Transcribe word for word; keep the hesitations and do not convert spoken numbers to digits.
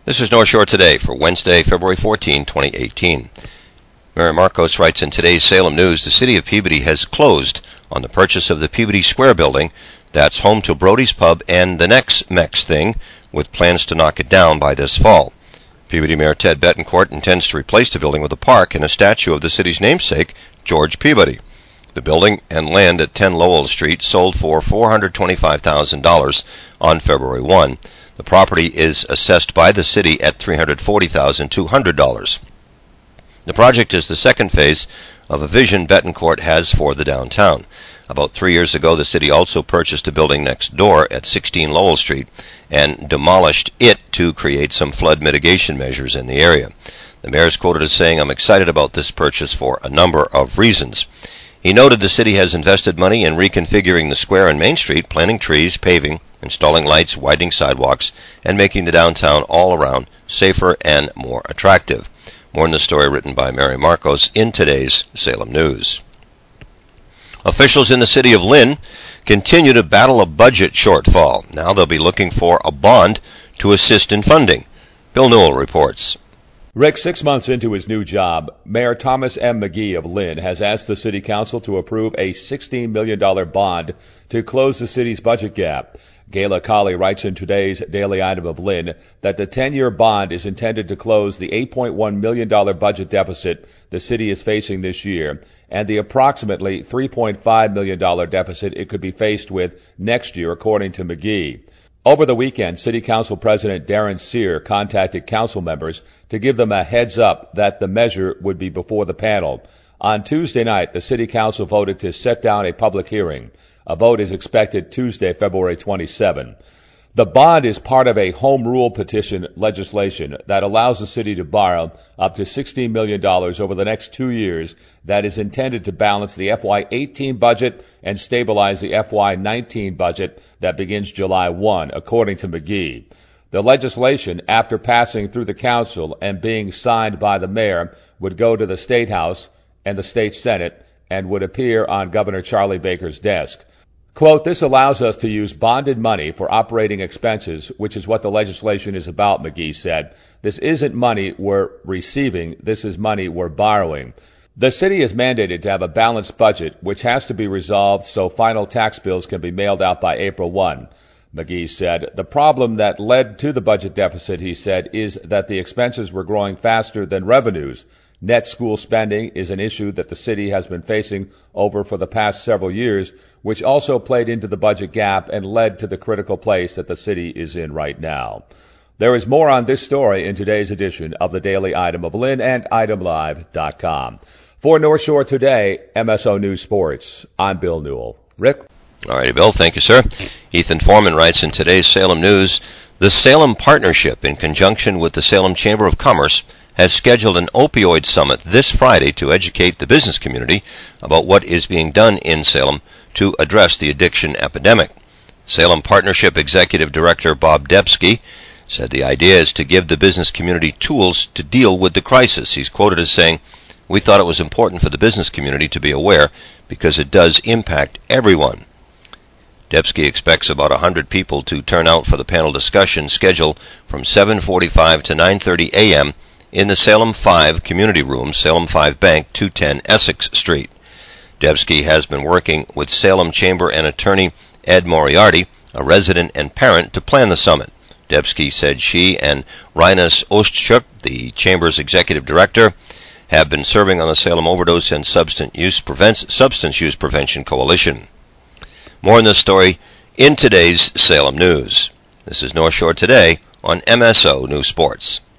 This is North Shore Today for Wednesday, February fourteenth, twenty eighteen. Mary Marcos writes in today's Salem News, the city of Peabody has closed on the purchase of the Peabody Square building that's home to Brody's Pub and the Next Mex Thing, with plans to knock it down by this fall. Peabody Mayor Ted Bettencourt intends to replace the building with a park and a statue of the city's namesake, George Peabody. The building and land at ten Lowell Street sold for four hundred twenty-five thousand dollars on February first. The property is assessed by the city at three hundred forty thousand two hundred dollars. The project is the second phase of a vision Bettencourt has for the downtown. About three years ago, the city also purchased a building next door at sixteen Lowell Street and demolished it to create some flood mitigation measures in the area. The mayor is quoted as saying, "I'm excited about this purchase for a number of reasons." He noted the city has invested money in reconfiguring the square and Main Street, planting trees, paving, installing lights, widening sidewalks, and making the downtown all around safer and more attractive. More in the story written by Mary Marcos in today's Salem News. Officials in the city of Lynn continue to battle a budget shortfall. Now they'll be looking for a bond to assist in funding. Bill Newell reports. Rick, six months into his new job, Mayor Thomas M. McGee of Lynn has asked the city council to approve a sixteen million dollars bond to close the city's budget gap. Gayla Colley writes in today's Daily Item of Lynn that the ten-year bond is intended to close the eight point one million dollars budget deficit the city is facing this year and the approximately three point five million dollars deficit it could be faced with next year, according to McGee. Over the weekend, City Council President Darren Sear contacted council members to give them a heads up that the measure would be before the panel. On Tuesday night, the City Council voted to set down a public hearing. A vote is expected Tuesday, February twenty-seventh. The bond is part of a home rule petition legislation that allows the city to borrow up to sixteen million dollars over the next two years that is intended to balance the F Y eighteen budget and stabilize the F Y nineteen budget that begins July first, according to McGee. The legislation, after passing through the council and being signed by the mayor, would go to the State House and the State Senate and would appear on Governor Charlie Baker's desk. Quote, "This allows us to use bonded money for operating expenses, which is what the legislation is about," McGee said. "This isn't money we're receiving. This is money we're borrowing." The city is mandated to have a balanced budget, which has to be resolved so final tax bills can be mailed out by April first. McGee said, "The problem that led to the budget deficit," he said, "is that the expenses were growing faster than revenues. Net school spending is an issue that the city has been facing over for the past several years, which also played into the budget gap and led to the critical place that the city is in right now." There is more on this story in today's edition of the Daily Item of Lynn and item live dot com. For North Shore Today, M S O News Sports, I'm Bill Newell. Rick? All righty, Bill. Thank you, sir. Ethan Foreman writes in today's Salem News, the Salem Partnership, in conjunction with the Salem Chamber of Commerce, has scheduled an opioid summit this Friday to educate the business community about what is being done in Salem to address the addiction epidemic. Salem Partnership Executive Director Bob Debsky said the idea is to give the business community tools to deal with the crisis. He's quoted as saying, "We thought it was important for the business community to be aware because it does impact everyone." Debsky expects about one hundred people to turn out for the panel discussion scheduled from seven forty-five to nine thirty a.m. in the Salem five Community Room, Salem five Bank, two ten Essex Street. Debsky has been working with Salem Chamber and attorney Ed Moriarty, a resident and parent, to plan the summit. Debsky said she and Rhinus Ostchuk, the Chamber's executive director, have been serving on the Salem Overdose and Substance Use, Prevent- Substance Use Prevention Coalition. More on this story in today's Salem News. This is North Shore Today on M S O News Sports.